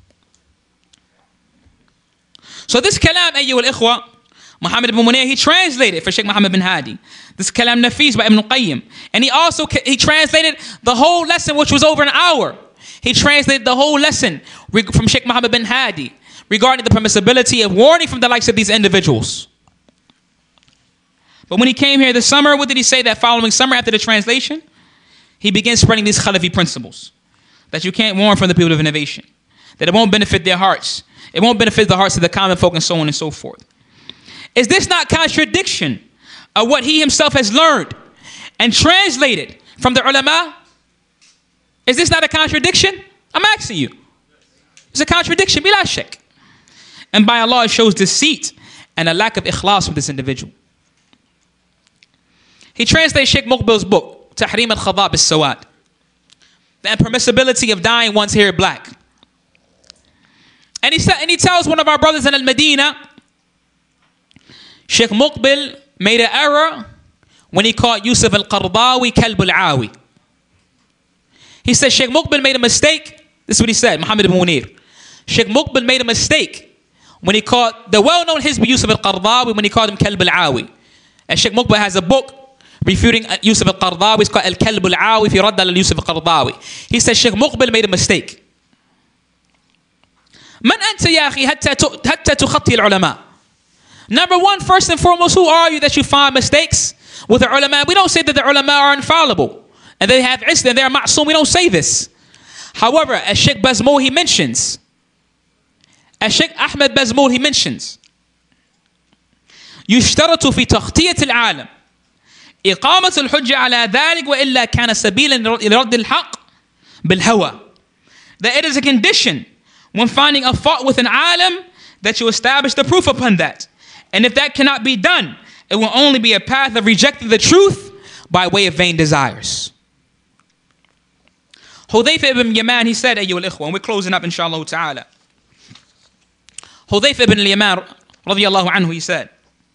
So this kalam, ayyuha al-ikhwa, Muhammad ibn Munir, he translated for Sheikh Muhammad bin Hadi. This kalam nafis by Ibn Qayyim. And he also, he translated the whole lesson, which was over an hour. He translated the whole lesson from Sheikh Muhammad bin Hadi regarding the permissibility of warning from the likes of these individuals. But when he came here this summer, what did he say that following summer after the translation? He began spreading these Khalafi principles. That you can't warn from the people of innovation. That it won't benefit their hearts. It won't benefit the hearts of the common folk and so on and so forth. Is this not contradiction of what he himself has learned and translated from the ulama? Is this not a contradiction? I'm asking you. It's a contradiction, bila shak. And by Allah, it shows deceit and a lack of ikhlas from this individual. He translated Sheikh Muqbil's book, Tahrim al-Khadab al-Sawad, the impermissibility of dyeing one's hair black. And he, said, and he tells one of our brothers in Al-Madinah, Sheikh Muqbil made an error when he called Yusuf al-Qardawi Kalb al-Awi. He said Sheikh Muqbil made a mistake. This is what he said, Muhammad ibn Munir. Sheikh Muqbil made a mistake when he called the well-known Hizbi Yusuf al-Qardawi, when he called him Kalb al-Awi. And Sheikh Muqbil has a book refuting Yusuf al-Qardawi. It's called Al-Kalb al-Awi fi Radda al-Yusuf al-Qardawi. He said Sheikh Muqbil made a mistake. من أنت يا أخي حتى حتى تخطي العلماء. Number one, first and foremost, who are you that you find mistakes with the ulama? We don't say that the ulama are infallible and they have islam, they are ma'soom. We don't say this. However, as Sheikh Bazmul he mentions, as Sheikh Ahmed Bazmul he mentions, يشترط في تغطية العالم إقامة الحجة على ذلك وإلا كان سبيلا لرد الحق بالهوى. That it is a condition when finding a fault with an alim that you establish the proof upon that. And if that cannot be done, it will only be a path of rejecting the truth by way of vain desires. Hudayfa ibn Yaman, he said, ayyuhal ikhwa, and we're closing up inshallah ta'ala. Hudayfa ibn Yaman, radiyallahu anhu, he said,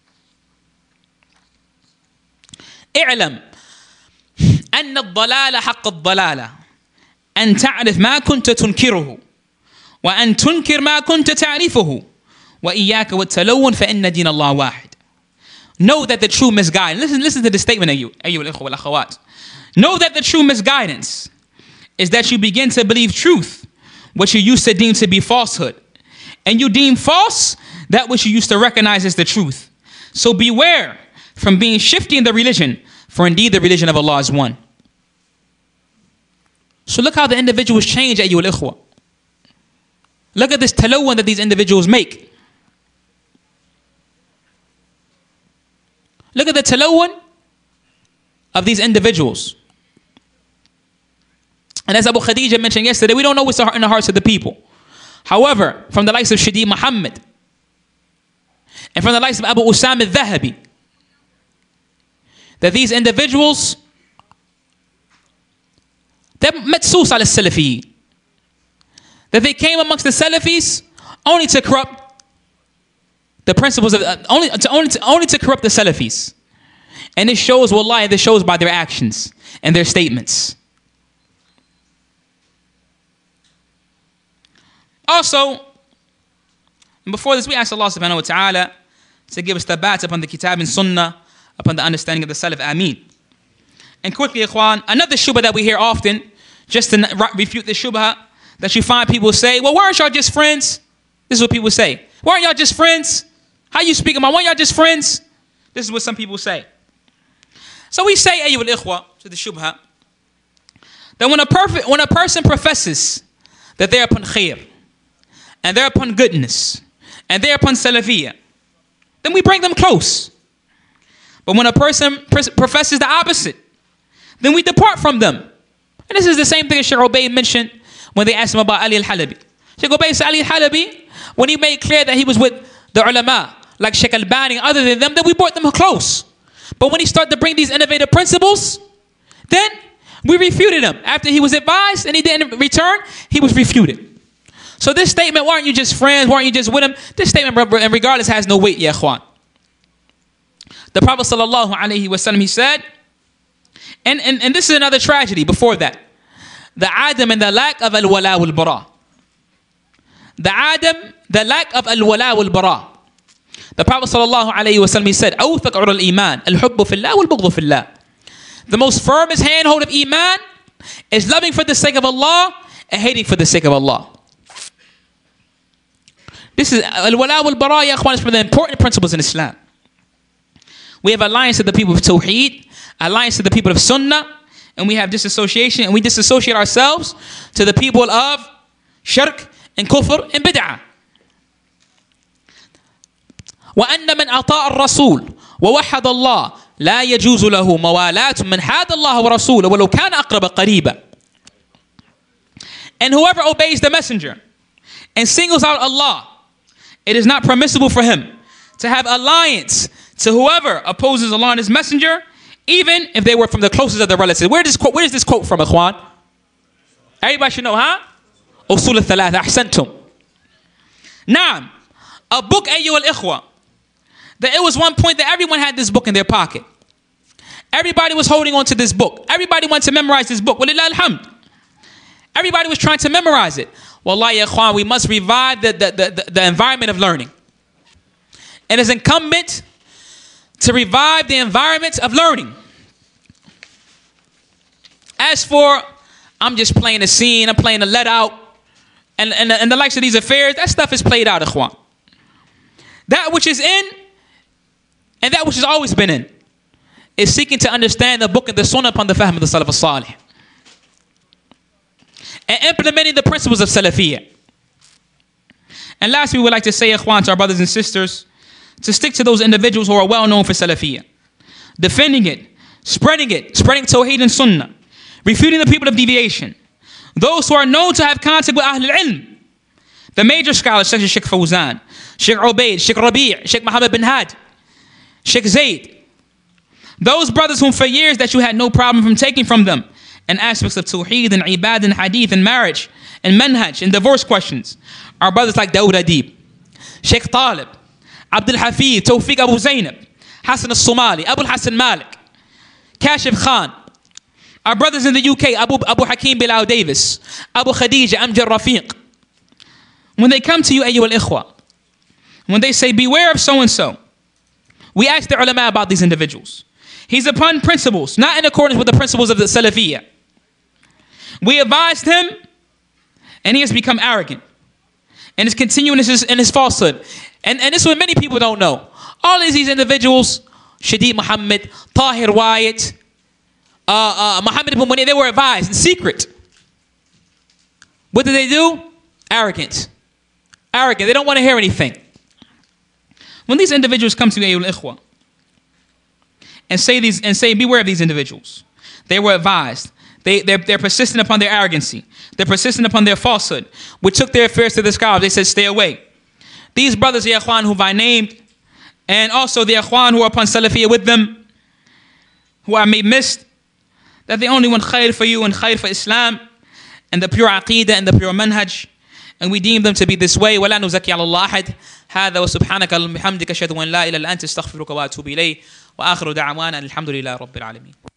اعلم أن الضلال حق الضلالة أن تعرف ما كنت تنكره وأن تنكر ما كنت تعرفه وإياك والتلون فإن دين الله واحد. Know that the true misguidance, listen, listen to the statement, أيها الإخوة والأخوات. Know that the true misguidance is that you begin to believe truth, what you used to deem to be falsehood. And you deem false that which you used to recognize as the truth. So beware from being shifty in the religion, for indeed the religion of Allah is one. So look how the individuals change, أيها الإخوة. Look at this talawun that these individuals make. Look at the talawun of these individuals. And as Abu Khadija mentioned yesterday, we don't know what's in the hearts of the people. However, from the likes of Shadi Muhammad and from the likes of Abu Usam al-Dhahabi, that these individuals, they're matsus ala Salafiyin. That they came amongst the Salafis only to corrupt the principles of, uh, only, to, only, to, only to corrupt the Salafis. And it shows, wallahi, this shows by their actions and their statements. Also, before this, we ask Allah subhanahu wa ta'ala to give us tabat upon the kitab and sunnah, upon the understanding of the Salaf. Ameen. And quickly, ikhwan, another shubha that we hear often, just to refute the shubha, that you find people say, well, weren't y'all just friends? This is what people say. Weren't y'all just friends? How you speaking about? Weren't y'all just friends? This is what some people say. So we say, ayyuhal ikhwa, to the shubha, that when a, perfect, when a person professes that they're upon khair, and they're upon goodness, and they're upon salafiyah, then we bring them close. But when a person professes the opposite, then we depart from them. And this is the same thing as Sheikh Ubayd mentioned when they asked him about Ali al-Halabi. Sheikh Ubayd said Ali al-Halabi, when he made clear that he was with the ulama, like Sheikh Albani and other than them, then we brought them close. But when he started to bring these innovative principles, then we refuted him. After he was advised and he didn't return, he was refuted. So this statement, weren't you just friends, weren't you just with him? This statement, regardless, has no weight, ya ikhwan. The Prophet sallallahu alaihi wasallam, he said, and, and, and this is another tragedy before that. The adam and the lack of al-wala wal-bara. The adam, the lack of al-wala wal-bara. The Prophet sallallahu alaihi wasallam, he said, أوثق عرى الإيمان الحب في الله والبغض في الله. The most firmest handhold of iman is loving for the sake of Allah and hating for the sake of Allah. This is al-wala wal-bara, ya ikhwan, is one of the important principles in Islam. We have alliance to the people of Tawheed, alliance to the people of Sunnah, and we have disassociation, and we disassociate ourselves to the people of Shirk and Kufr and Bid'ah. وأن من أطاع الرسول ووحد الله لا يجوز له موالاة من حاد الله ورسوله ولو كان أقرب قريبا. And whoever obeys the messenger and singles out Allah, it is not permissible for him to have alliance to whoever opposes Allah and his messenger, even if they were from the closest of the relatives. Where does this quote, where is this quote from, ikhwan? Everybody should know, huh? Usul al-thalatha, ahsantum. Naam, a book, ayyuhal ikhwa, that it was one point that everyone had this book in their pocket. Everybody was holding on to this book. Everybody wanted to memorize this book. Walillah alhamd. Everybody was trying to memorize it. Wallahi, ya ikhwan, we must revive the, the, the, the environment of learning. And it's incumbent to revive the environment of learning. As for, I'm just playing a scene, I'm playing a let out, and, and, and the likes of these affairs, that stuff is played out, ikhwan. That which is in, and that which has always been in, is seeking to understand the book and the sunnah upon the fahm of the Salaf al-Salih. And implementing the principles of Salafiyah. And lastly, we would like to say, ikhwan, to our brothers and sisters, to stick to those individuals who are well known for Salafiyah. Defending it, spreading it, spreading Tawheed and Sunnah, refuting the people of deviation. Those who are known to have contact with Ahl al-Ilm. The major scholars such as Sheikh Fawzan, Sheikh Ubayd, Sheikh Rabi', Sheikh Muhammad bin Had, Sheikh Zayd. Those brothers whom for years that you had no problem from taking from them in aspects of Tawheed and Ibad and Hadith and marriage and Manhaj and divorce questions are brothers like Dawood Adib, Sheikh Talib, Abdul Hafid, Tawfiq Abu Zainab, Hassan al-Somali, Abu Hassan Malik, Kashif Khan. Our brothers in the U K, Abu, Abu Hakim Bilal Davis, Abu Khadija, Amjad Rafiq. When they come to you, ayyuhal ikhwa, when they say, beware of so-and-so, we ask the ulama about these individuals. He's upon principles, not in accordance with the principles of the Salafiyah. We advised him, and he has become arrogant. And is continuing in his, in his falsehood. And, and this is what many people don't know. All of these individuals, Shadid Muhammad, Tahir Wyatt, uh, uh, Muhammad ibn Munir, they were advised in secret. What did they do? Arrogant. Arrogant. They don't want to hear anything. When these individuals come to you, ayyuhal ikhwa, and say these and say, beware of these individuals. They were advised. They, they're, they're persistent upon their arrogancy. They're persistent upon their falsehood. We took their affairs to the scholars. They said, stay away. These brothers, the ikhwan who I named, and also the ikhwan who are upon Salafiyah with them, who I may missed, that they only want khair for you and khair for Islam, and the pure aqeedah and the pure manhaj. And we deem them to be this way. وَلَا نُزَكِّي عَلَى اللَّهِ أَحَدٍ هذا وسبحانك اللهم وبحمدك أشهد أن لا إله إلا أنت أستغفرك وأتوب إليك وآخر دعوانا الحمد لله رب العالمين.